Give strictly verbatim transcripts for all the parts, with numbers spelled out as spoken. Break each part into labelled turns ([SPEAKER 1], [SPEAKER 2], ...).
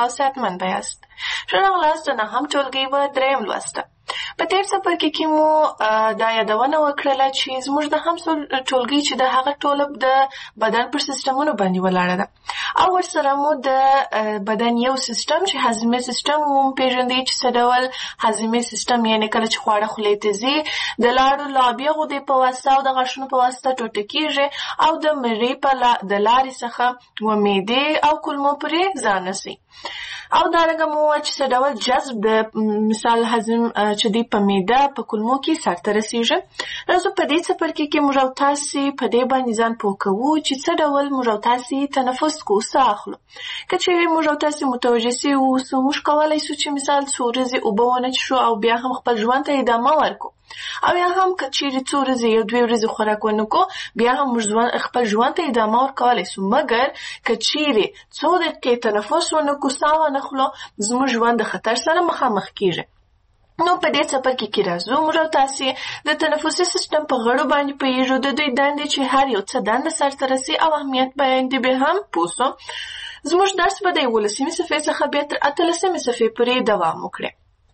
[SPEAKER 1] او صحتمند یاست. ښه راغلاست د نهم ټولګي په دریم لوست. په تیر څپرکي کې مو دا یادونه وکړله چې زموږ د هم ټولګي چې د هغه ټوله د بدن پر سیستمونو باندې ولاړه ده او ورسره مو د بدن یو سیستم چې هضمي سیستم مو پیژندئ چې څه ډول هضمي سیستم یعنې کله چې خواړه خولې ته ځي د لاړو لابې غدې په واسطه او د غاښونو په واسطه ټوټه کېږي او د مرۍ په د لارې څخه و معدې او کولمو پورې ځان رسوي. او دارنګه مو چې څه ډول جذب د مثال هضم چې دی په معده په کولمو کې سرته رسیږي. راځو په دې څپرکي کې موږ او تاسې په دې باندې ځان پوه کوو چې څه ډول موږ او تاسې تنفس کوو، څه اخلو. که چیرې موږ او تاسې متوجه سوي اوسو، موږ کولی سو چې مثال څو ورځې اوبه ونه څښو او بیا هم خپل ژوند ته ادامه ورکړو، او یا هم که چیرې څو ورځې یو دوې ورځې خوراک ونه کړو بیا هم موږ خپل ژوند ته ادامه ورکولی سو. مګر که چیرې څو دقیقې تنفس ونه کړو، ساه ونه خلو، زموږ ژوند د خطر سره مخامخ کېږي. نو په دې څپرکي کې راځو موږ او تاسې د تنفسي سیستم په غړو باندې پوهېږو، د دوی دندې چې هر یو څه دنده سرته رسي او اهمیت بیان دي به هم پوه سو. زموږ درس به د یولسمې صفحې څخه بیا تر اتلسمې صفحې پورې دوام وکړي.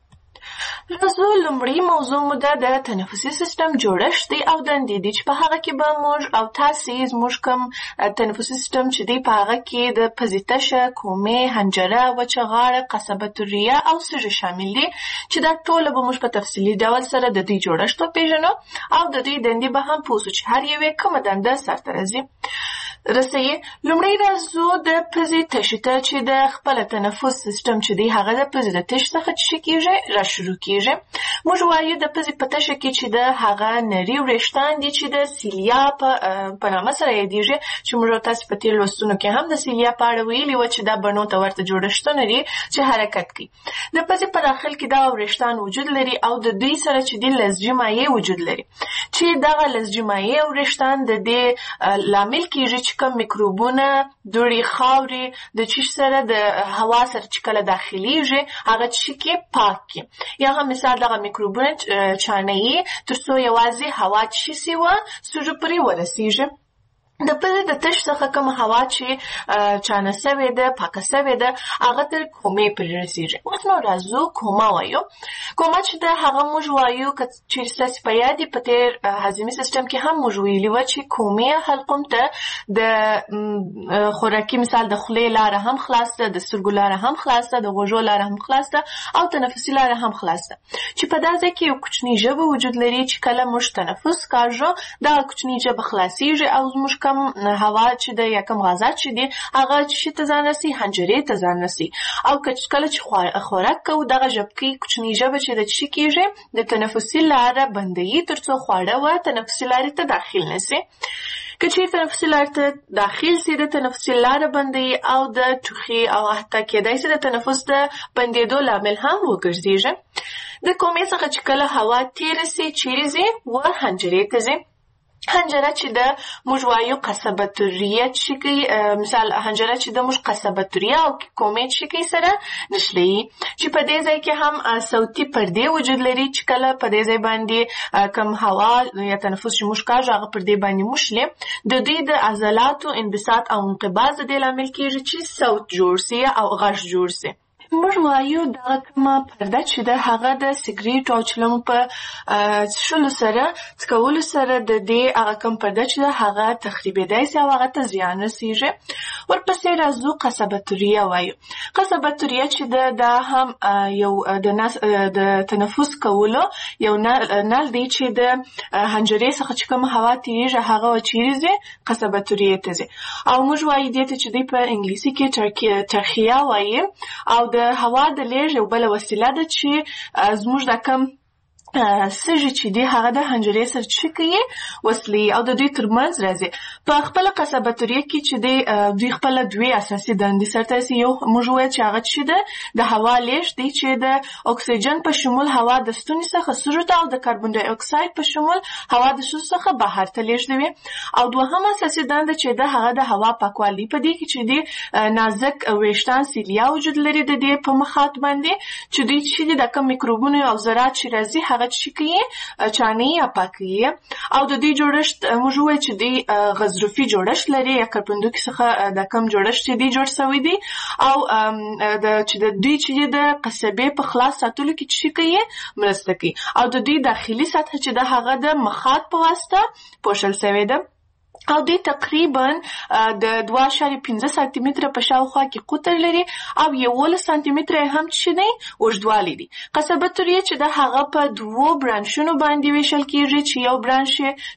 [SPEAKER 1] راځو لومړی موضوع مو ده د تنفسي سیستم جوړښت دی او دندې دي چې په هغه کې به موږ او تاسې زموږ کوم تنفسي سیستم چې دی په هغه کې د پزې تشه، کومې، حنجره، وچه غاړه، قصبة الریه او سږي شامل دي چې دا ټوله به موږ په تفصیلي ډول سره د دوی جوړښت وپېژنو او د دوی دندې به هم پوه سو چې هر یوې کومه دنده سرته رسي. رسوي. لومړی راځو د پزې تشې ته چې د خپل تنفس سیستم چې دی هغه د پزې د تش څخه چې کېږي را شروع کېږي. موږ وایو د پزې په تشه کې چې د هغه نري وریښتان دي چې د سیلیا په په نامه سره یادېږي، چې موږ تاسو په تېر لوستونو کې هم د سیلیا په اړه ویلي وو چې دا بڼو ته ورته جوړښتونه دي چې حرکت کوي. د پزې په داخل کې دا وریښتان وجود لري او د دوی سره چې د لزجي مایع وجود لري چې دغه لزجي مایع او وریښتان د دې لامل کېږي چې کوم میکروبونه، دوړې، خاورې د چیش سره د هوا سره چې کله داخليږي هغه چې کې پاک کړي. یا هم مثال دغه میکروبونه چانهیي تر څو یوازې هوا چې سي و سږو پورې ورسیږي. د پزې د تش څخه کوم هوا چې چانه سوې ده، پاکه سوې ده، هغه تر کومې پورې رسیږي. اوس نو راځو کومه وایو. کومه چې ده هغه موږ وایو که چیرې ستاسې په یاد وي په تېر هضمي سیستم کې هم موږ ویلي وه چې کومې حلقوم ته د خوراکي مثال د خولې لاره هم خلاص ده، د سترګو لاره هم خلاص ده، د غوږو لاره هم خلاص ده او تنفسي لاره هم خلاص ده، چې په دا ځای کې یو کوچنۍ ژبه وجود لري چې کله موږ تنفس کاږو دغه کوچنۍ ژبه خلاصیږي او زموږ کم هوا چې ده یا کم غازات چې دي هغه چې ته ځان رسي حنجرې ته ځان رسي. او کله چې خوراک کوو دغه ژبکۍ کوچنۍ ژبه چې ده چې کېږي د تنفسي لاره بندوي تر څو خواړه و تنفسي لارې ته داخل نه سي. که چیرې تنفسي لارې ته داخل سي د تنفسي لاره بندوي او د ټوخي او حتی کېدای سي د تنفس د بندېدو لامل هم وګرځېږي. د کومې څخه چې کله هوا تېره سي چیرې ځي و حنجرې ته ځي. حنجره چې ده موږ وایو قصبة الریه چې کوي، مثال حنجره چې ده موږ قصبة الریه او کومې چې کوي سره نښلوي، چې په دې ځای کې هم صوتي پردې وجود لري چې کله په دې ځای باندې کم هوا یا تنفس چې موږ کاږو هغه پردې باندې موښلي، د دوی د عضلاتو انبساط او انقباض د دې لامل کېږي چې صوت جوړ سي او غږ جوړ سي. موږ وایو دغه کومه پرده چې ده هغه د سګریټ او چلمو په څښلو سره څکولو سره د دې هغه کوم پرده چې ده هغه تخریبېدای سي او هغه ته زیان رسیږي. ورپسې راځو قصبة الریه وایو. قصبة الریه چې ده دا هم یو د د تنفس کولو یو نل دی چې د حنجرې څخه چې کومه هوا تېرېږي هغه چیرې ځي قصبة الریه ته ځي. او موږ وایو دې ته چې دوی په انګلیسي کې ترخیه وایي او د هوا د لیږد یو بله وسیله ده چې زموږ دا کم سږي چې دي هغه د حنجرې سره چې کوي وصلي او د دوی ترمنځ راځي. په خپله قصبة الریه کې چې دی دوی خپله دوې اساسي دندې سرته رسي. یو موږ وویل چې هغه چې ده د هوا لیږد دی چې د اکسیجن په شمول هوا د ستوني څخه سږو ته او د کاربن ډای اکساید په شمول هوا د سږو څخه بهر ته لیږدوي. او دوهم اساسي دنده چې ده هغه د هوا پاکوالي. په دې کې چې دی نازک ویښتان سیلیا وجود لري د دې په مخاط باندې چې دوی چې دي د کوم میکروبونو او ذرات چې راځي هغه هغه چې کوي چانه یا پاکوي او د دې جوړښت موږ وایو چې دی غضروفي جوړښت لري یا کرپندوکي څخه د کم جوړښت چې دی جوړ شوی دی او د چې د دوی چې د قصبې په خلاص ساتلو کې چې کوي مرسته کوي او د دوی داخلي سطح چې د هغه د مخاط په واسطه پوښل شوی ده او دوی تقریبا د دوه اعشاریه پنځه سانتي متره په شاوخوا کې قطر لري او یولس سانتي متره هم چې دی اوږدوالی دی. قصبه تریه چې د هغه په دوو برانشونو باندې ویشل کیږي چې یو برانش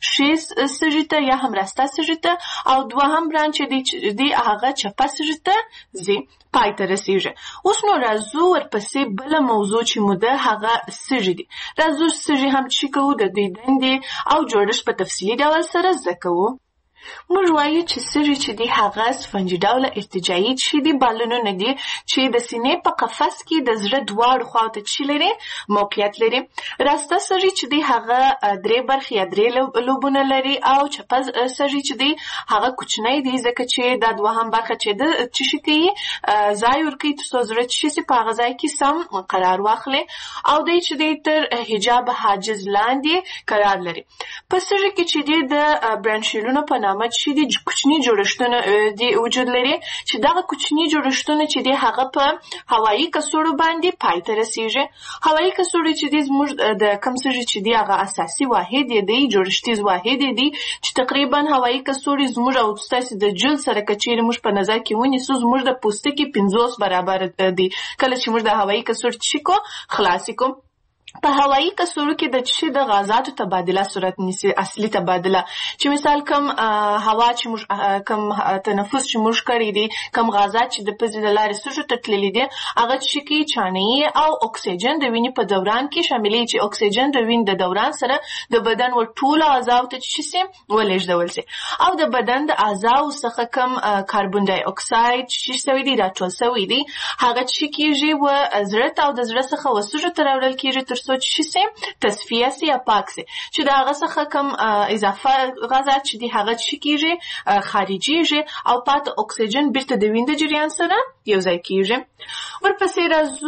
[SPEAKER 1] ښي سږي ته یا هم راسته سږي ته او دوهم برانش دی چې دی هغه چپه سږي ته ځي پای ته رسیږي. اوس نو راځو ورپسې بله موضوع چې مو ده هغه سږي دي. راځو سږي هم چې کوو د دوی دندې او جوړښت په تفصیلي ډول سره زده کوو. موږ وایو چې سږي چې دی هغه سفنجي ډوله ارتجاعي چې دی بالونونه دي چې د سینې په قفس کې د زړه دواړو خواو ته چې لري موقعیت لري. راسته سږي چې دی هغه درې برخې یا درې لوبونه لري او چپه سږي چې دی هغه کوچنی دی ځکه چې دا دوهم برخه چې ده چې شي کوي ځای ورکوي تر څو زړه چې شي په هغه ځای کې سم قرار واخلي او دی چې دی تر حجاب حاجز لاندې قرار لري. په سږي کې چې دی د برانشیلونو په نامه چې دی کوچني جوړښتونه دی وجود لري چې دغه کوچني جوړښتونه چې دی هغه په هوایي کڅوړو باندې پای ته رسیږي. هوایي کڅوړې چې دی زموږ د کوم سږي چې دی هغه اساسي واحد دی جوړښتیز واحد دی چې تقریبا هوایي کڅوړې زموږ او ستاسو د جلد سره کچېرې موږ په نظر کې ونیسو زموږ د پوستکي پنځوس برابر دی کله چې موږ د هوایي کڅوړې چې کو خلاص کوو. په هوایي کڅوړو کې د چې د غازاتو تبادله صورت نیسي اصلي تبادله چې مثال کم هوا چې موږ کم تنفس چې موږ کړی دي کم غازات چې د پزې د لارې سږو ته تللي دي هغه چې کوي چانهیي او اکسیجن د وینې په دوران کې شاملي چې اکسیجن د وینې د دوران سره د بدن ور ټولو اعضاو ته چې سي ولېږدول سي او د بدن د اعضاو څخه کم کاربن ډای اکساید چې سوي دي راټول سوي دي هغه چې کیږي و زړه ته او د زړه څخه وسوجو ته راوړل کیږي تر څو چې سي تصفیه سي یا پاک سي چې د هغه څخه کم اضافه غازات چې دي هغه چې کیږي خارجيږي او پاتې اکسیجن بیرته د وینې د جریان سره یو ځای کیږي. ورپسې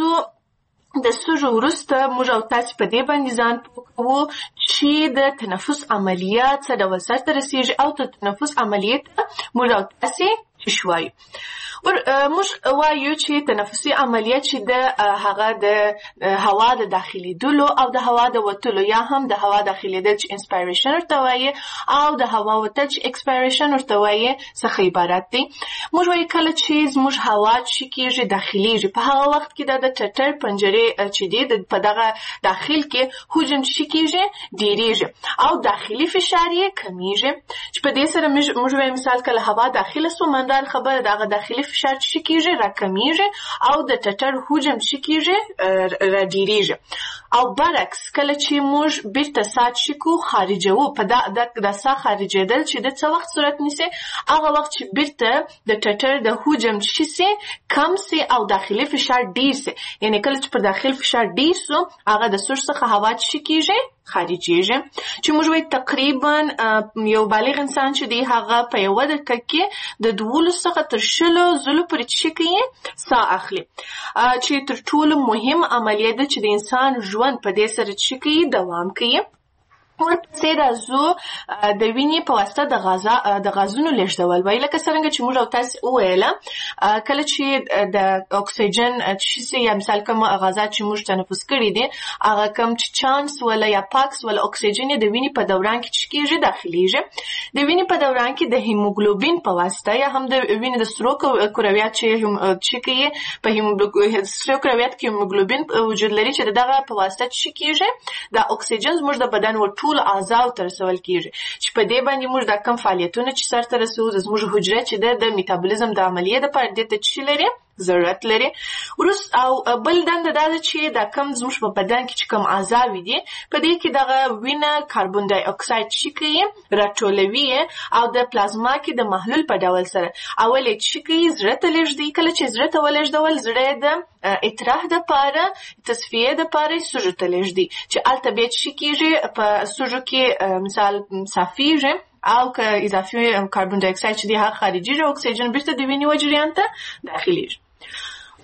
[SPEAKER 1] راځو د سږو وروسته موږ او تاسو په دې باندې ځان پوه کوو چې د تنفس عملیات څه ډول سرته رسیږي او د تنفس عملیات موږ او تاسو چې وایو. ور موږ وایو چې تنفسي عملیات چې د هغه د هوا د داخلي دلو او د هوا د وتلو یا هم د هوا داخلي د انسپایریشن ورته وایي او د هوا وتل چې ایکسپایریشن ورته وایي څخه عبارت دي. موږ وایو کله چې زموږ هوا چې کېږي داخليږي په هغه وخت کې د ټټر پنجرې چې دي په دغه داخل کې حجم چې کېږي ډیریږي او داخلي فشار یې کمیږي چې په دې سره موږ وایو مثال کله هوا داخله سو مندار خبره دغه داخلي فشار چې کیږي راکمیږي او د ټټر حجم چې کیږي را ډیریږي او برعکس کله چې موږ بیرته سات شکو خارجو په د د سا خارجېدل چې د څه وخت صورت نیسي هغه وخت چې بیرته د ټټر د حجم چې سي کم سي او داخلي فشار ډیر سي یعنی کله چې په داخل فشار ډیر سو هغه د سور څخه هوا چې کیږي خارجيږي چې موږ وایو تقریبا یو بالغ انسان چې دی هغه په یو دقیقه کې د دولس څخه تر شلو زلو پورې چې کوي سا اخلي چې تر ټولو مهم عملیه ده چې د انسان ژوند په دې سره چې کوي دوام کوي. ورپسې راځو د وینې په واسطه د غازا د غازونو لیږدول وایي لکه څنګه چې موږ او تاسو وویله کله چې د اکسیجن چې یا مثال کوم غازات چې موږ تنفس کړي دي هغه کوم چې چانس ولا یا پاکس ولا اکسیجن د وینې په دوران کې چې کېږي داخليږي د وینې په دوران کې د هیموګلوبین په واسطه یا هم د وینې د سرو کرویات چې چې کوي په هیموګلوبین سرو کرویات کې هیموګلوبین وجود لري چې دغه په واسطه چې کېږي د اکسیجن زموږ د بدن ور ټول اعضاء تر رسول کیږي چې په دې باندې موږ د کم فعالیتونه چې سر ته رسو زموږ حجره چې د میټابولیزم د عملیې د پاره د تشکیل لري ضرورت لري. ورس او بل دنده دا چې د کم زموږ په بدن کې چې کم اعضاء دي په دې کې دغه وینه کاربن ډای اکساید چې کوي راټولوي او د پلازما کې د محلول په ډول سره اول چې کوي زړه ته لږدي کله چې زړه ته ولږدول زړه د اطراح د پاره تصفیه د پاره سوجو ته لږدي چې التبیت چې کیږي په سوجو کې مثال صافیږي او که اضافي کاربن ډای اکساید چې دی هغه خارجي او اکسیجن بیرته د وینې و جریان ته داخليږي.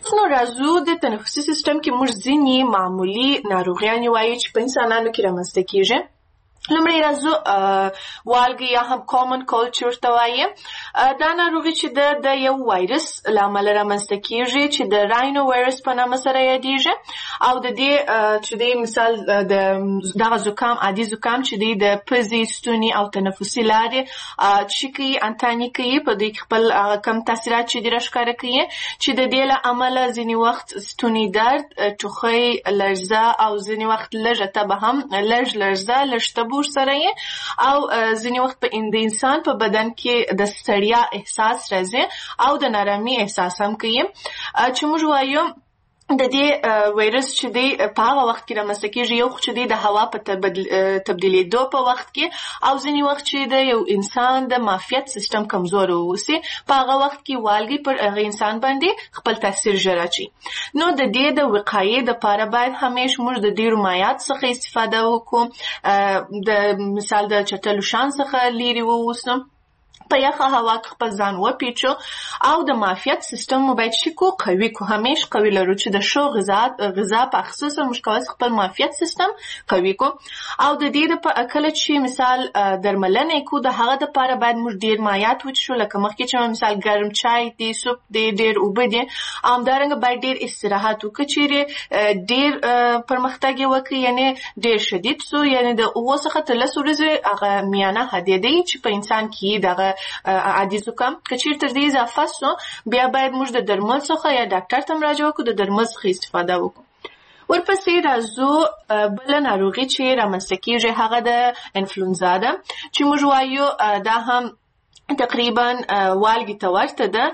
[SPEAKER 1] نو راځو د تنفسي سیستم کې موږ ځینې معمولی ناروغیانې وایو چې په انسانانو کې رامنځته کیږي. لومړی راځو والګي یا هم کامن کولډ چې ورته وایي. دا ناروغي چې د د یو وایرس له امله رامنځته کیږي چې د راینو وایرس په نامه سره یادیږي او د دې چې د مثال د دغه زکام عادي زکام چې د پزې ستوني او تنفسي لارې چې کوي انتاني کوي په دې خپل کم تاثیرات چې د راښکاره کوي چې د دې له امله ځینې وخت ستوني درد ټوخی لړزه او ځینې وخت لږه تبه هم لږ لړزه لږ تبه سره او ځینې وخت په د انسان په بدن کې د ستړیا احساس راځي او د نارامي احساس هم کوي چې موږ وایو د دې وایرس چې دی په هغه وخت کې رامنځته کېږي یو چې دی د هوا په تبدیلېدو په وخت کې او ځینې وخت چې د یو انسان د معافیت سیستم کمزوری واوسي په هغه وخت کې والګي پر هغه انسان باندې خپل تاثیر ژر اچوي. نو د دې د وقایې دپاره باید همیش موږ د ډېرو مایعات څخه استفاده وکړو، د مثال د چټلو شان څخه لیرې واوسو، په یخه هوا کې خپل ځان وپیچو او د معافیت سیستم مو باید شي کو قوي کو همیش قوي لرو چې د شو غذا غذا په خصوصا موږ کولی خپل معافیت سیستم قوي کو او د دې د په کله چې مثال درملنه کو د هغه د لپاره باید موږ ډیر مایعات وڅښو لکه مخکې چې مثال ګرم چای دی سوپ دی ډیر اوبه دي او همدارنګه باید ډیر استراحت وکړو چې ډیر پرمختګ وکړي یعنی ډیر شدید سو یعنی د اوه څخه تر لس ورځې هغه میانه حد دی چې په انسان کې دغه عادي زکام که چیرته دې اضافه سو بیا باید موږ د درمل څخه یا ډاکټر ته مراجعه وکړو د درمل څخه استفاده وکړو. ورپسې راځو بله ناروغي چې رامنځته کېږي هغه د انفلونزا ده چې موږ وایو دا هم تقریبا والګي ته ورته ده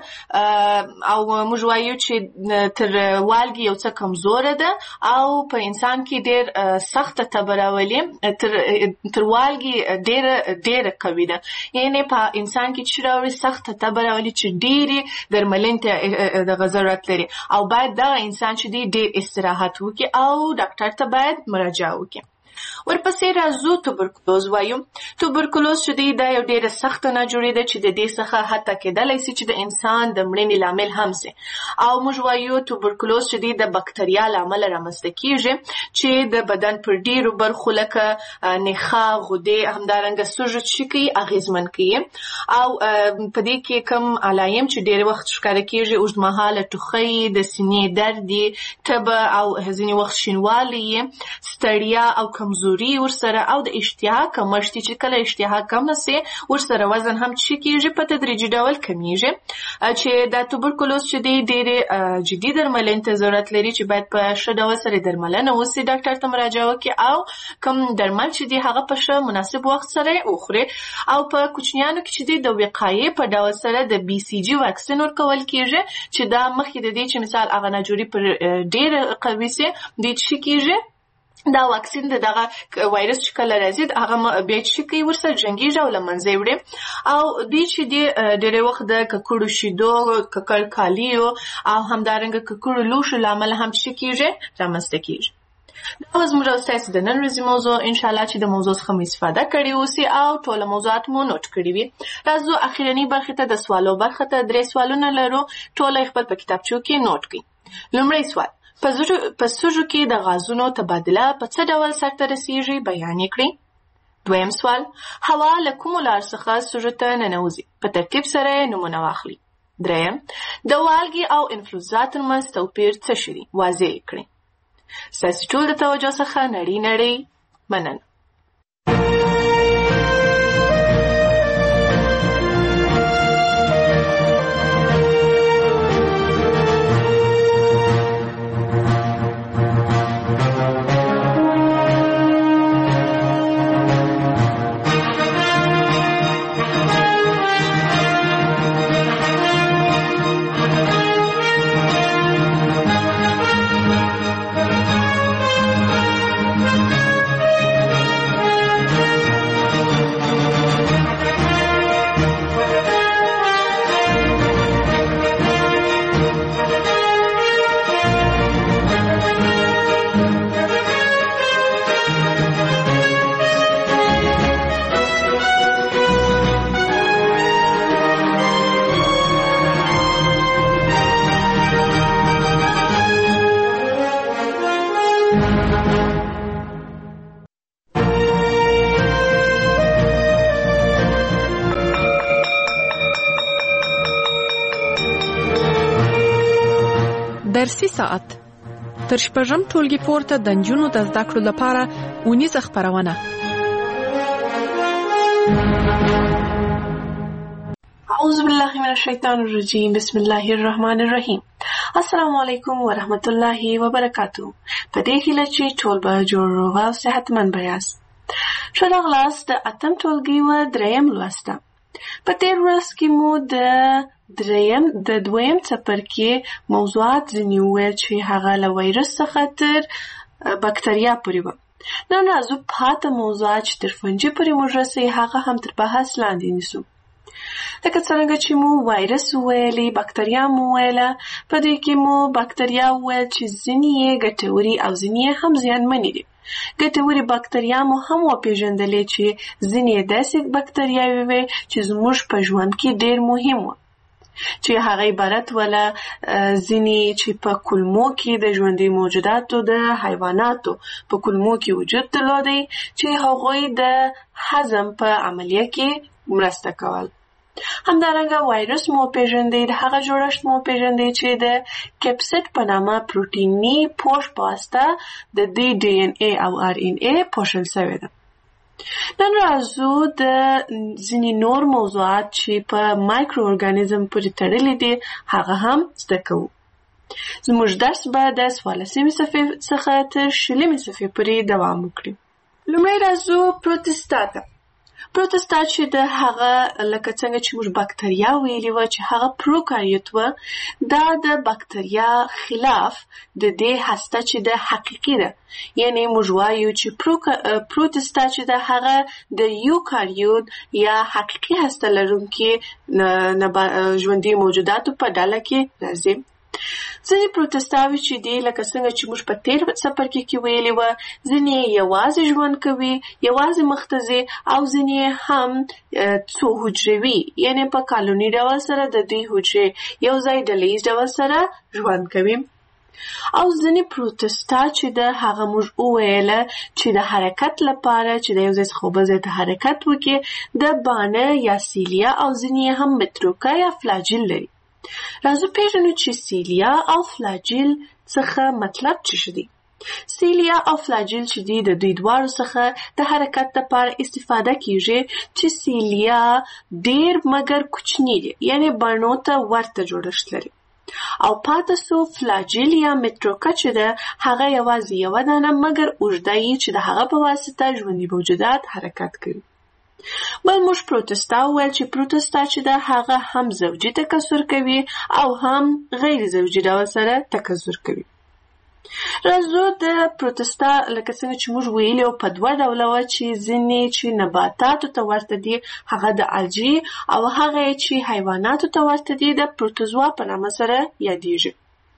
[SPEAKER 1] او موږ وایو چې تر والګي یو څه کمزوره ده او په انسان کې ډېر سخته تبه راولي، تر تر والګي ډېره ډېره قوي ده یعنې په انسان کې چې راوړي سخته تبه راولي چې ډېرې درملنې ته دغه ضرورت لري او باید دغه انسان چې دی ډېر استراحت وکړي او ډاکټر ته باید مراجعه وکړي. ورپسې راځو توبرکلوز وایو. توبرکلوز چې دی دا یو ډېره سخته ناجوړي ده چې د دې څخه حتی کېدلی سي چې د انسان د مړینې لامل هم سي او موږ وایو توبرکلوز چې دی د بکتریا له امله رامنځته کېږي چې د بدن پر ډېرو برخو لکه نخاع غدې همدارنګه سږو چې کوي اغېزمن کوي او په دې کې کوم علایم چې ډېر وخت ښکاره کېږي اوږدمهاله ټوخی د سینې درد تبه او ځینې وخت شینوالی ستړیا او کمزوري ورسره او د اشتها کمښت چې کله اشتها کمه سي ورسره وزن هم چې کېږي په تدریجي ډول کمیږي چې دا توبرکلوز چې دی ډېرې جدي درملنې ته ضرورت لري چې باید په ښه ډول سره درملنه وسي ډاکټر ته مراجعه وکړي او کوم درمل چې دی هغه په ښه مناسب وخت سره وخوري او په کوچنیانو کې چې دی د وقایې په ډول سره د بي سي جي واکسین ورکول کېږي چې دا مخکې د دې چې مثال هغه ناجوړي پر ډېره قوي سي دی چې کېږي دا واکسین د دغه وایرس چې کله راځي هغه بیا چې کوي ورسره جنګیږي او له منځه وړي او دوی چې دی ډېری وخت د ککړو شیدو ککړ کالیو او همدارنګه ککړو لوښو له امله هم چې کېږي رامنځته کېږي. دا وه زموږ او ستاسې د نن ورځې موضوع انشاءالله چې د موضوع څخه مو استفاده کړې اوسي او ټوله موضوعات مو نوټ کړي وي. راځو اخرنۍ برخې ته د سوالو برخه ته درې سوالونه لرو ټوله یې خپل په کتابچو کې نوټ کړئ. لومړی سوال په سږو کې د غازونو تبادله په څه ډول سرته رسیږي بیان یې کړئ. دویم سوال هوا له کومو لار څخه سږو ته ننوځي په ترتیب سره یې نومونه واخلئ. دریم د والګي او انفلونزا ترمنځ توپیر څه شی دی واضح یې کړئ. ستاسې ټول د توجه څخه نړۍ نړۍ مننه.
[SPEAKER 2] درسي ساعت تر شپږم ټولګي پورته د نجونو د زده کړو لپاره اونیزه خپرونه.
[SPEAKER 1] اعوذ بالله من الشیطان الرجیم. بسم الله الرحمن الرحیم. السلام علیکم ورحمت الله وبرکاتہ. په دې هیله چې ټول به جوړ روغ او صحتمند یاست. ښه راغلاست د اتم ټولګي و دریم لوسته. په تېر ورځ کې مو د دریم د دویم څپرکي موضوعات ځینې وویل چې هغه له وایرس څخه تر بکتریا پورې وه. نن راځو پاته موضوعات چې تر فنجي پورې موږ رسوي هغه هم تر بحث لاندې نیسو. لکه څرنګه چې مو وایرس وویلې، بکتریا مو وویله، په دې کې مو بکتریا وویل چې ځینې یې ګټوري او ځینې یې هم زیانمنې دي. ګټوري بکتریا مو هم وپېژندلې چې ځینې یې داسې بکتریاوې وې چې زموږ په ژوند کې ډېر مهم وه، چې هغه عبارت وله ځینې چې په کولمو کې د ژوندي موجوداتو د حیواناتو په کولمو کې وجود درلودی چې هغوی د هضم په عملیه کې مرسته کول. همدارنګه وایرس مو پیژندی، د هغه جوړښت مو پیژندی چې د کپسید په نامه پروتیني پوښ په واسطه د دې ډي ان اي او ار ان اي پوښل شوی ده. نن راځو د ځینې نور موضوعات چې په مایکرو ارګانیزم پورې تړلي دي هغه هم زده کوو. زموږ درس به د څوارلسمې صفحې څخه تر شلمې صفحې پورې دوام وکړي. لومړی راځو پروتستا ته. پروتستا چې د هغه لکه څنګه چې موږ بکتریا ویلي وه چې هغه پروکاریوت وه، دا د بکتریا خلاف د دې هسته چې د حقیقي ده، یعنی موږ وایو چې پروتستا چې د هغه د یوکاریوت یا حقیقي هسته لرونکي ژوندي موجوداتو په ډله کې راځي. ځینې پروتستاوي چې دي لکه څنګه چې موږ په تېر څپرکي کې ویلي وه، ځینې یوازې ژوند کوي، یوازې مخته ځي، او ځینې هم څو حجروي، یعنی په کالوني ډول سره د دوی حجرې یو ځای ډلیز ډول سره ژوند کوي. او ځینې پروتستا چې د هغه موږ وویله چې د حرکت لپاره چې د یو ځای څخه بل ځای ته حرکت وکړي د بانه یا سیلیا او ځینې هم متروکه یا فلاجیل لري. راځو پیژنو چې سیلیا او فلاجیل څخه مطلب څه شي دي. سیلیا او فلاجیل چې دي د دوی دواړو څخه د حرکت لپاره استفاده کیږي چې سیلیا ډیر مګر کوچنی دي، یعنی بڼو ته ورته جوړښت لري، او پاتې سو فلاجیل یا متروکه چې ده هغه یوازې یوه دانه مګر اوږده یي چې د هغه په واسطه ژوندي موجودات حرکت کوي. بل موږ پروتستا وویل چې پروتستا چې ده هغه هم زوجي تکثر کوي او هم غیر زوجي ډول سره تکثر کوي. راځو د پروتستا لکه څنګه چې موږ ویلي په دوه ډوله وه چې ځینې چې نباتاتو ته ورته دي هغه د الجی او هغه چې حیواناتو ته ورته دي د پروتوزوا په نامه سره یادیږي.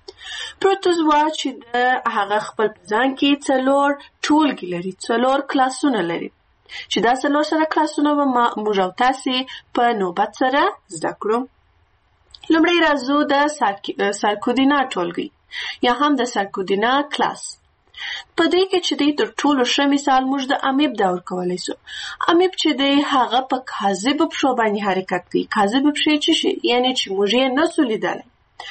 [SPEAKER 1] پروتوزوا چې د هغه خپل په ځان کې څلور ټولګي لري، څلور کلاسونه لري، چې دا څلور سره کلاسونه به موږ او تاسې په نوبت سره زده کړو. لومړی راځو د سارکودینا ټولګي یا هم د سارکودینا کلاس. په دې کې چې دی تر ټولو ښه مثال موږ د امیب دور کولی سو. امیب چې دی هغه په کاذبو پښو باندې حرکت کوي. کاذبو پښې څه شي؟ یعنی چې موږ یې نسو لیدلی،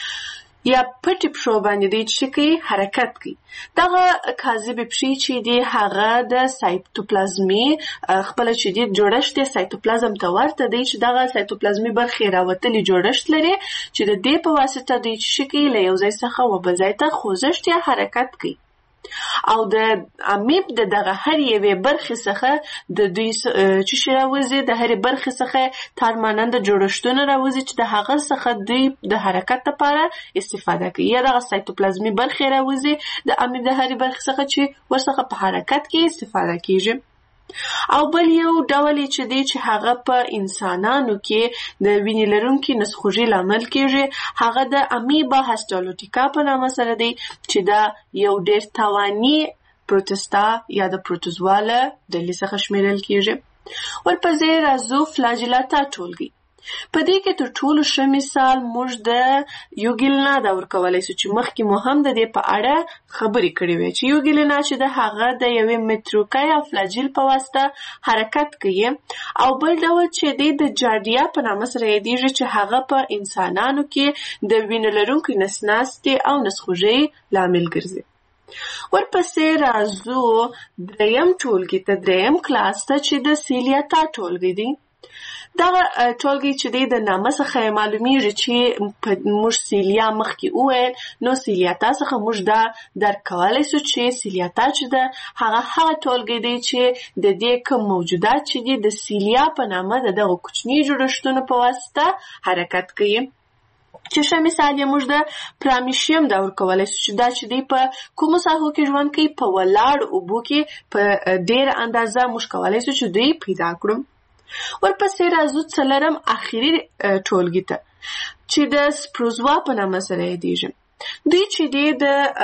[SPEAKER 1] یا پټې پښو باندې دی چې کوي حرکت کوي. دغه کاذبې پښې چې دی هغه د سایتوپلازمي خپله چې دی جوړښت یې سایتوپلازم ته ورته دی چې دغه سایتوپلازمي برخې راوتلي جوړښت لري چې د دې په واسطه دوی چې کوي له یو ځای څخه و بل ځای ته خوځښت یا حرکت کوي. او د امیب د دغه هر یوې برخې څخه د دوی چې شي راوځي، د هرې برخې څخه تارماننده جوړښتونه راوځي چې د هغه څخه دوی د حرکت لپاره استفاده کوي، یا دغه سایتوپلازمي برخې راوځي د امیب د هرې برخې څخه چې ورڅخه په حرکت کې استفاده کیږي. او بل یو ډول چې دی چې هغه په انسانانو کې د وینې لرونکي نسخوږي لامل کیږي، هغه د امیبا هسټالوټیکا په نامه سره دی چې دا یو ډیر تاواني پروتستا یا د پروتوزوا له ډلې څخه شمیرل کیږي. ورپسې راځو فلاجیلاتا ټولګي. په دې کې تر ټولو ښه مثال موږ د یوګیلنا دا ورکولی سو چې مخکې مو هم د دې په اړه خبرې کړې وې چې یوګیلنا چې د هغه د یوې متروکۍ او فلاجیل په واسطه حرکت کوي او بل ډول چې دی د جارډیا په نامه سره یادیږي چې هغه په انسانانو کې د وینې لرونکي نسناستې او نسخوږۍ لامل ګرځي. ورپسې راځو دریم ټولګي ته، دریم کلاس ته چې د سیلیاتا ټولګي دی. دغه ټولګي چې دی د نامه څخه معلومیږي چې موږ سیلیا مخکې وویل، نو سیلیاتا څخه موږ دا درک کولی سو چې سیلیاتا چې ده هغه هغه ټولګي دی چې د دې کوم موجودات چې دي د سیلیا په نامه د دغه کوچني جوړښتونو په واسطه حرکت کوي. چې ښه مثال یې موږ د پرامیشیم دا ورکولی سو چې دا چې دی په کومو ساحو کې ژوند کوي، په ولاړ اوبو کې په ډېره اندازه موږ کولی سو چې دوی پیدا کړو. ورپسې راځو څلورم اخري ټولګي ته چې د سپروزوا په نامه سره یادیږي. دوی چې دی د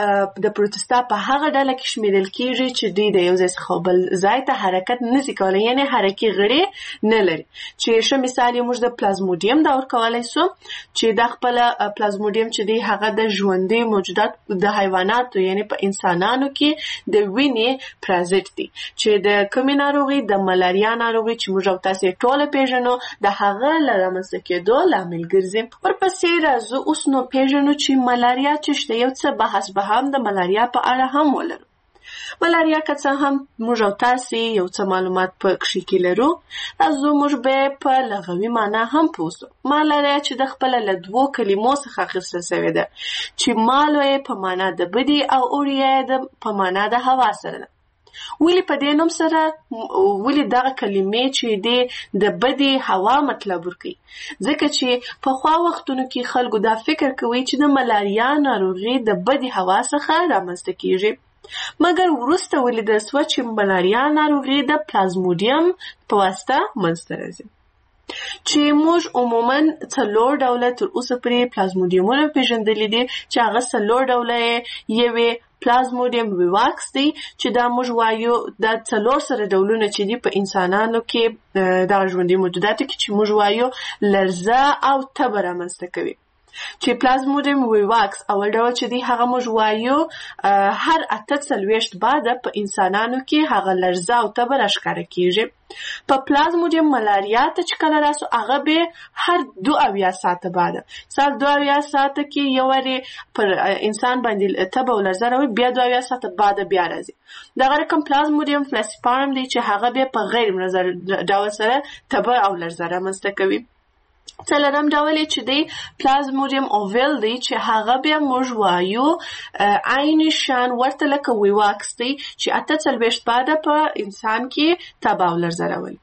[SPEAKER 1] د پروتستا په هغه ډله کې شمیرل کیږي چې دوی د یو ځای څخه بل ځای ته حرکت نشي کولی، یعنی حرکي غړي نه لري. چې ښه مثال یې موږ د پلازموډیم دا ورکولی سو چې دا خپله پلازموډیم چې دی هغه د ژوندي موجودات د حیواناتو یعنی په انسانانو کې د وینې پرازیت دی چې د کومې ناروغي د ملاریا ناروغي چې موږ او تاسې ټوله پیژنو د هغه له رامنځته کېدو لامل ګرځي. ورپسې راځو اوس نو پیژنو چې ملاریا چې شته، یو څه بحث به هم د ملاریا په اړه هم ولرو. ملاریا که څه هم موږ او تاسې یو څه معلومات په کښې کې لرو، راځو موږ به په لغوي معنا هم پوه سو. ملاریا چې د خپله له دوو کلمو څخه اخیستل سوې ده چې مالو یې په معنا د بدي او اوړیا یې په معنا د هوا سره ده. ولې په دې نوم سره ولې دغه کلمې چې دی د بدی هوا مطلب ورکوي؟ ځکه چې پخوا وختونو کې خلکو دا فکر کوي چې د ملاریا ناروغي د بدی هوا څخه رامنځته کیږي، مګر وروسته ولیدل سوه چې ملاریا ناروغي د پلازموډیم په واسطه منځته راځي. چې موږ عموما څلور ډوله تر اوسه پورې پلازموډیمونه پیژندلي دي چې هغه څلور ډوله یې پلازموډیم ویواکس دی چې دا موږ وایو دا څلور سره ډولونه چې دي په انسانانو کې دا ژوندي موجوداتو کې چې موږ وایو لرزه او تبه رامنځته کوي. چې پلازموډیم ویواکس اول ډول چې دی هغه موږ وایو هر اته څلوېښت بعده په انسانانو کې هغه لرزه او تبه راښکاره کیږي. په پلازموډیم ملاریا ته چې کله راسو هغه به هر دو اویا ساعته بعده سال دو اویا ساعته کې یو وارې پر انسان باندې تبه او لرزه راوي، بیا دو اویا ساعته بعده بیا راځي. دغه رقم پلازموډیم فلاسیپارم دی چې هغه به په غیر منظم ډول سره تبه او لرزه رامنځته کوي. څلورم ډول چې دی پلازموډیم اوویل دی چې هغه بیا موږ وایو عین شان ورته لکه ویواکس دی چې اته څلوېښت بعده په انسان کې تبه او لرزه راولي.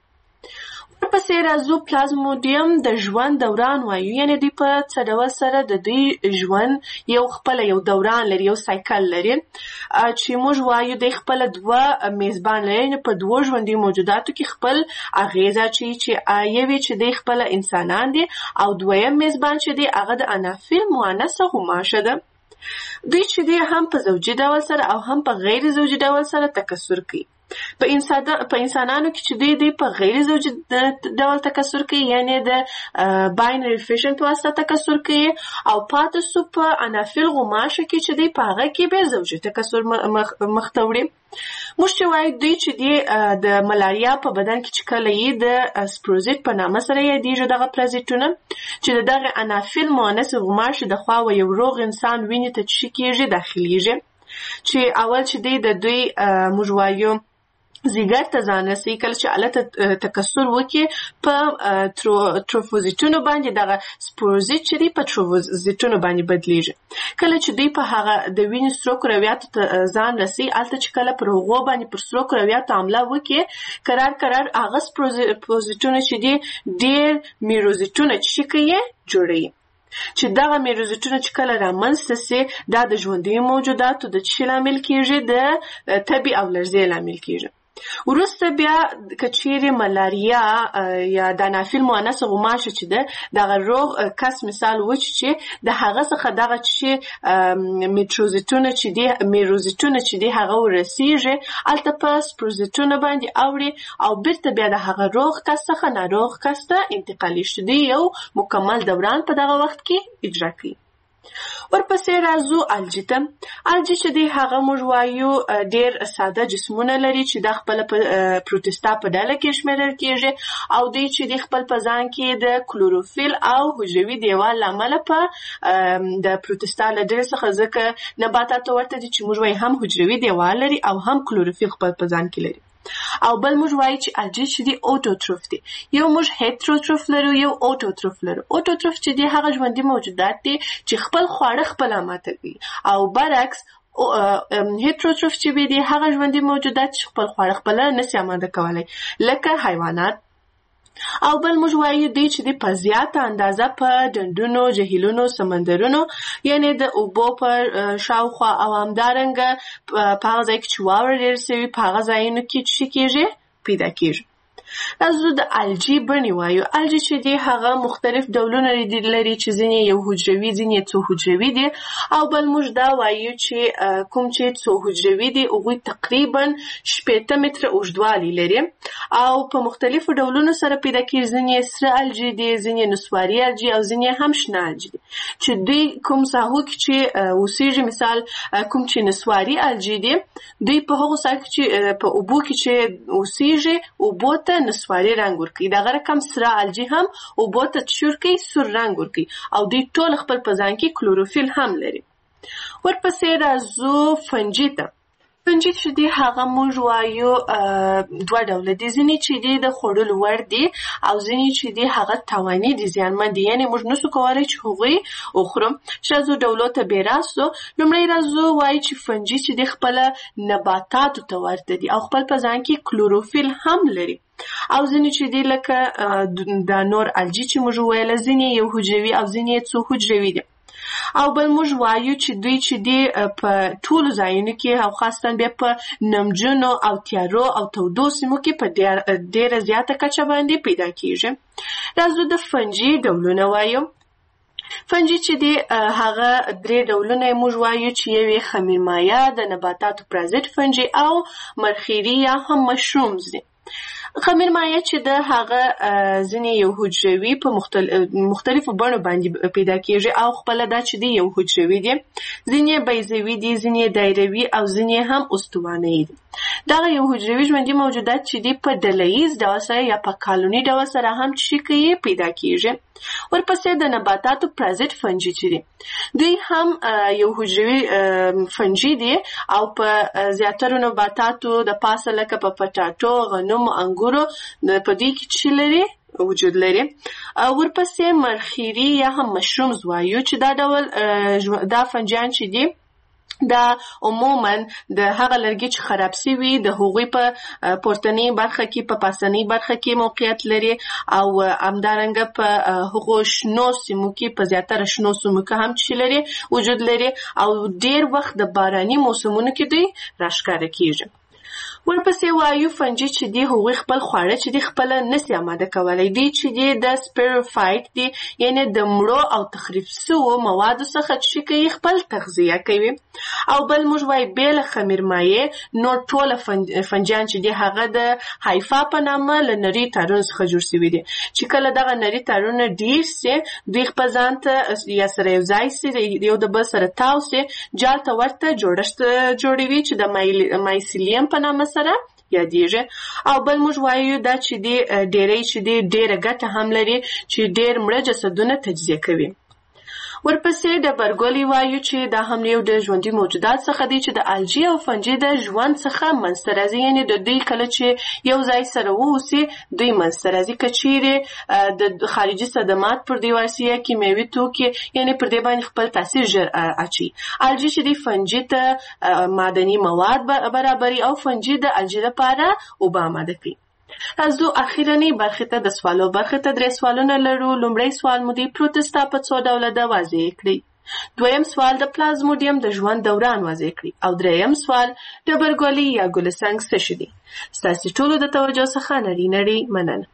[SPEAKER 1] ورپسې راځو پلازموډیم د ژوند دوران وایو، یعنی دوی په څه ډول سره د دوی ژوند یو خپله یو دوران لري، یو سایکل لري چې موږ وایو دوی خپله دوه میزبان لري، یعنی په دوو ژوندي موجوداتو کې خپل اغیزه اچوي چې یو یې چې دوی خپله انسانان دي او دویم میزبان چې دی هغه د انافیل مؤنثه غوماشه ده. دوی چې دی هم په زوجي ډول سره او هم په غیر زوجي ډول سره تکثر کوي. په انسان په انسانانو کې چې دوی دی په غیر زوجي ډول تکثر کوي، یعنی د باینري فیشن په واسطه تکثر کوي، او پاتې سو په انافیل غوماشه کې چې دی په هغه کې به زوجي تکثر مخته وړي. موږ چې وایو دوی چې دی د ملاریا په بدن کې چې کله یې د سپروزیت په نامه سره یادیږي دغه پلازیتونه چې د دغه انافیل مؤنث غوماشې د خوا و یو روغ انسان وینې ته چې کېږي داخلیږي، چې اول چې دی د دوی موږ وایو زیګر ته ځان رسوي، کله چې هلته تکثر وکړي په تروفوزیتونو باندې دغه سپوروزیت چې دی په تروفوزیتونو باندې بدلیږي. کله چې دوی په هغه د وینې سرو کرویاتو ته ځان رسوي، هلته چې کله پر هغو باندې پر سرو کرویاتو حمله وکړي، کرار کرار هغه سپوروزیتونه چې دي ډېر میروزیتونه چې کوي جوړوي، چې دغه میروزیتونه چې کله رامنځته سي دا د ژوندیو موجوداتو د څه لامل کیږي؟ د تبې او لرزې لامل کیږي. وروسته بیا کچېرې ملاریا یا د انافیل مؤنث غوماشه چې ده دغه روغ کس مثال وچ چې د هغه څخه دغه چې میټروزیټونه چې دي میروزیټونه چې دي هغه ورسیږي الته په سپروزیټونه باندې اوړي او بیرته بیا د هغه روغ کس څخه ناروغ کس ته انتقالي شي دی یو مکمل دوران په دغه وخت کې اجرا کوي. ورپسې راځو الجی ته. الجی چې دی هغه موږ وایو ډېر ساده جسمونه لري چې د خپل پروټستا په ډله کې شمیرل کېږي او دوی چې د خپل په ځان کې د کلوروفیل او حجروي دیوال له امله په د پروټستا له ډلې څخه ځکه نباتاتو ورته دي چې موږ وایو هم حجروي دیوال لري او هم کلوروفیل خپل په ځان کې لري. او بل موږ وایو چې الجی چې دی اوټوټروف دی. یو موږ هیټروټروف لرو یو اوټوټروف لرو. اوټوټروف چې دی هغه ژوندي موجودات دي چې خپل خواړه خپل اماده کوي او برعکس هیټروټروف چې دی هغه ژوندي موجودات چې خپل خواړه خپل نشي اماده کولای لکه حیوانات. او بل موږ وایو دی چې دی په زیاته اندازه په ډنډونو جهیلونو سمندرونو یعنی د اوبو په شاوخوا او همدارنګه په هغه ځای کې چې واوره ډېره سوي په هغه ځایونو کې څه کېږي پیدا کېږي. راځو د الجی بڼې وایو. الجی چې دی هغه مختلف ډولونه لري چې ځینې یو حجروي ځینې څو حجروي دي او بل موږ دا وایو چې کوم چې څو حجروي دي هغوی تقریبا شپېته متره اوږدوالی لري او په مختلفو ډولونو سره پیدا کېږي. ځینې سره الجی دي ځینې نسواري الجی او ځینې هم شنه الجی دي چې دوی کوم ساحو کې چې اوسېږي مثال کوم چې نسواري الجی دي دوی په هغو ساحو کې چې په اوبو کې چې اوسېږي اوبو ته نسواري رنګ ورکوي. دغه رقم سره الجی هم اوبو ته چور کوي سور رنګ ورکوي او دوی ټول خپل په ځان کې کلوروفیل هم لري. ورپسې راځو فنجي ته. فنجي چې دی هغه موږ وایو دوه ډوله دي. ځینې چې دی د خوړلو وړ دي او ځینې چې دی هغه تاواني دي زیانمن دي یعنې موږ نسو کولی چې هغوی وخورو. چې راځو ډولو ته بې راستو. لومړی راځو وایي چې فنجي چې دی خپله نباتاتو ته ورته دي او خپل په ځان کې کلوروفیل هم لري او ځینې چې دی لکه د نور الجی چې موږ ویله ځینې یو حجروي او ځینې څو حجروي دي. او بل موږ وایو چې دوی چې دی په ټولو ځایونو کې او خاصتا بیا په نمجنو او تیارو او تودو سیمو کې په ډېره زیاته کچه باندې پیدا کېږي. راځو د فنجي ډولونه وایو. فنجي چې دی هغه درې ډولونه موږ وایو چې یو یې خمیرمایه د نباتاتو پرازیت فنجي او مرخیري یا هم مشرومز دي. خمیرمایه چې د هغه ځینې یو حجروي په مختلفو بڼو باندې پیدا کېږي او خپله دا چې دی یو حجروي دي ځینې بیضوي دي ځینې دایروي او ځینې هم استوانه‌یي دي. دغه یو حجروي ژوندي موجودات چې دی په ډلهییز ډول سره یا په کالوني ډول سره هم چې کوي پیدا کېږي. ورپسې د نباتاتو پرازیت فنجي چې دي دوی هم یو حجروي فنجي دي او په زیاترو نباتاتو د پاسه لکه په پټاټو غنمو انګورو په دوی کې چې لري وجود لري. ورپسې مرخیري یا هم مشرومز وایو چې دا ډول دا فنجیان چې دي دا عموما د هغه لرګي چې خراب سوي د هغوی په پورتنۍ برخه کې په پاسنۍ برخه کې موقعیت لري او همدارنګه په هغو شنو سیمو کې په زیاتره شنو سیمو کې هم چې لري وجود لري او ډېر وخت د باراني موسمونو کې دوی راښکاره کېږي. ورپسې وایو فنجي چې دی هغوی خپل خواړه چې دی خپله نسي اماده کولی. دی چې دی د سپیروفایټ دی یعنې د مړو او تخریب سوو موادو څخه چې کوي خپل تغذیه کوي. او بل موږ وایو بې له خمیرمایې نور ټوله فنجیان چې دی هغه د هایفا په نامه له نري تارونو څخه جوړ سوي دي چې کله دغه نري تارونه ډېر سي دوی خپل ځان ته یا سره یو ځای سي یو د بل سره تاو سي جال ته ورته جوړښت جوړوي چې د مایسیلیم په نامه سره یادېږي. او بل موږ وایو دا چې دی ډېری چې دی ډېره ګټه هم لري چې ډېر مړه جسدونه تجزیه کوي. ورپسې د برګولی وایو چې دا هم یو د ژوندي موجودات څخه دی چې د الجی او فنجي د ژوند څخه منځته راځي یعنې د دوی کله چې یو ځای سره واوسي دوی منځته راځي که چیرې د خارجي صدمات پر دوی ورسي یا کیمیاوي توکي یعنې پر دې باندې خپل تاثیر ژر اچوي. الجی چې دی فنجي ته معدني مواد برابري او فنجي د الجی لپاره اوبه اماده کوي. راځو اخیرنۍ برخې ته د سوالو برخې ته درې سوالونه لرو. لومړی سوال مو دی پروټستا په څو ډوله ده واضح کړئ. دویم سوال د پلازموډیم د ژوند دوران واضح کړي او دریم سوال ډبرګولي یا ګلسنګ څه شي دي. ستاسو ټولو د توجه څخه نړۍ نړۍ مننه.